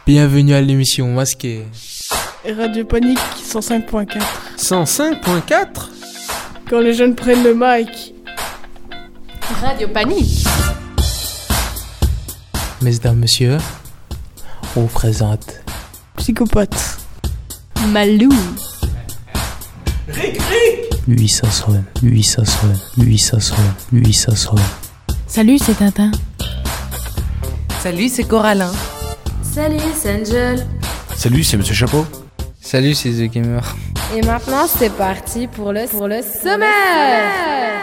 Bienvenue à l'émission Masquée. Radio Panique 105.4. 105.4 ? Quand les jeunes prennent le mic. Radio Panique. Mesdames, messieurs, on vous présente Psychopathe. Malou. 800. Salut, c'est Tintin. Salut, c'est Corallin. Salut, c'est Angel. Salut, c'est Monsieur Chapeau. Salut, c'est The Gamer. Et maintenant, c'est parti pour le sommaire.